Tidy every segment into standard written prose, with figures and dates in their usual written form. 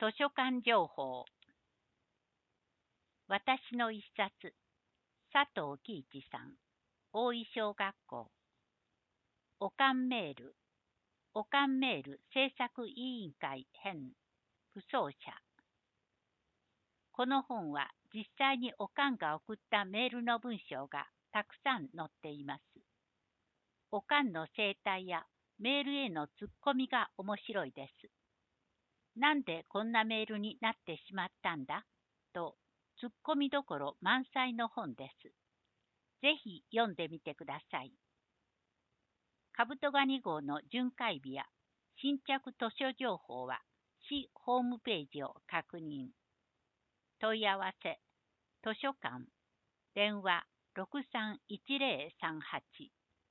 図書館情報。私の一冊、佐藤喜一さん、大井小学校。おかんメール制作委員会編、不走者。この本は実際におかんが送ったメールの文章がたくさん載っています。おかんの生態やメールへのツッコミが面白いです。なんでこんなメールになってしまったんだとツッコミどころ満載の本です。ぜひ読んでみてください。カブトガニ号の巡回日や新着図書情報は市ホームページを確認。問い合わせ、図書館、電話631038。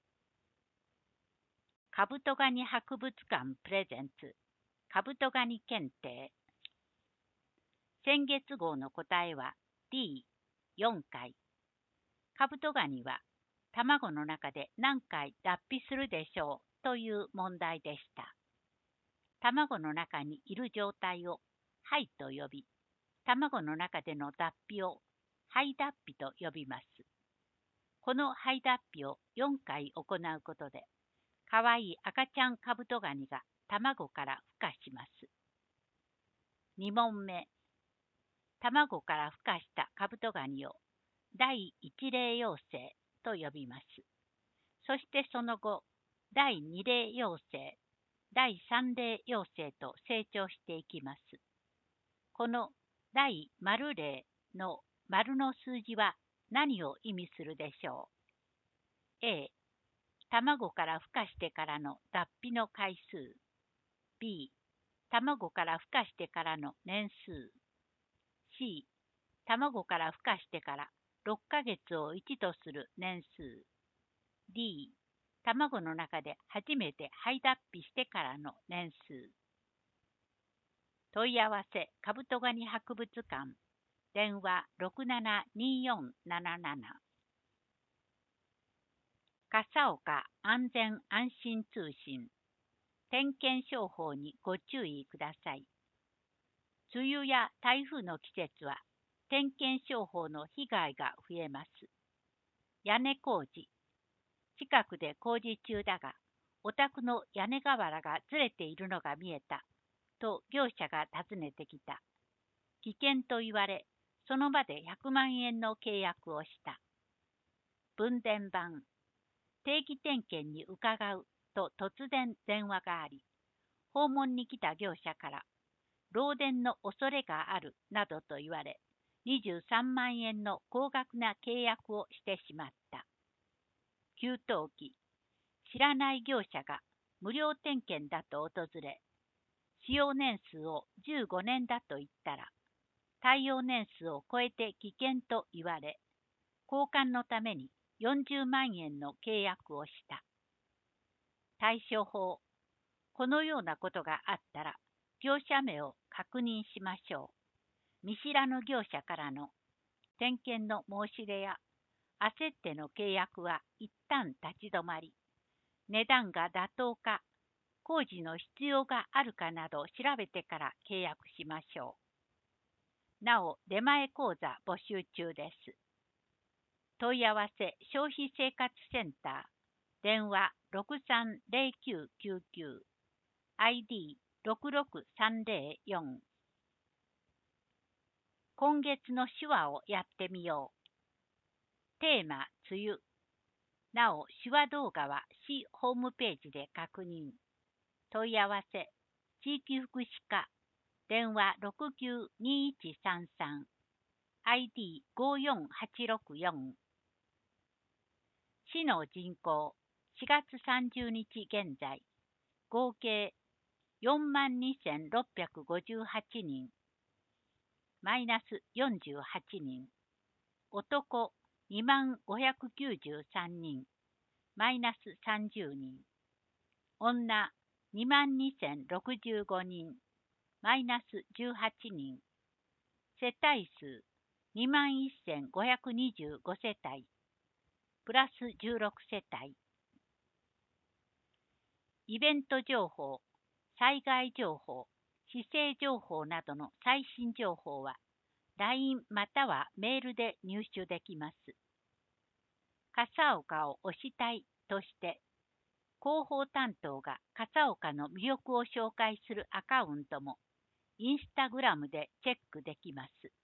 カブトガニ博物館プレゼンツ、カブトガニ検定。先月号の答えは D4 回。カブトガニは卵の中で何回脱皮するでしょうという問題でした。卵の中にいる状態を胚と呼び、卵の中での脱皮を胚脱皮と呼びます。この胚脱皮を4回行うことで、かわいい赤ちゃんカブトガニが卵から孵化します。2問目。卵から孵化したカブトガニを第1例幼生と呼びます。そしてその後、第2例幼生、第3例幼生と成長していきます。この第〇例の丸の数字は何を意味するでしょう。A、卵から孵化してからの脱皮の回数。B、卵から孵化してからの年数。C、卵から孵化してから6ヶ月を1とする年数。D、卵の中で初めて胚脱皮してからの年数。問い合わせ、カブトガニ博物館。電話672477。笠岡安全安心通信。点検商法にご注意ください。梅雨や台風の季節は点検商法の被害が増えます。屋根工事。近くで工事中だが、お宅の屋根瓦がずれているのが見えた。と業者が訪ねてきた。危険と言われ、その場で100万円の契約をした。分電盤。定期点検に伺うと突然電話があり、訪問に来た業者から、漏電の恐れがあるなどと言われ、23万円の高額な契約をしてしまった。給湯器。知らない業者が無料点検だと訪れ、使用年数を15年だと言ったら、耐用年数を超えて危険と言われ、交換のために40万円の契約をした。対処法。このようなことがあったら、業者名を確認しましょう。見知らぬ業者からの点検の申し出や、焦っての契約は一旦立ち止まり、値段が妥当か、工事の必要があるかなど調べてから契約しましょう。なお、出前講座募集中です。問い合わせ消費生活センター。電話630999。ID66304。今月の手話をやってみよう。テーマ、梅雨。なお、手話動画は市ホームページで確認。問い合わせ、地域福祉課。電話692133。ID54864。市の人口、4月30日現在、合計42,658人、マイナス48人。男2593人、マイナス30人。女22,065人、マイナス18人。世帯数21,525世帯、プラス16世帯。イベント情報、災害情報、 市政情報などの最新情報は LINE またはメールで入手できます。笠岡を推したいとして広報担当が笠岡の魅力を紹介するアカウントもインスタグラムでチェックできます。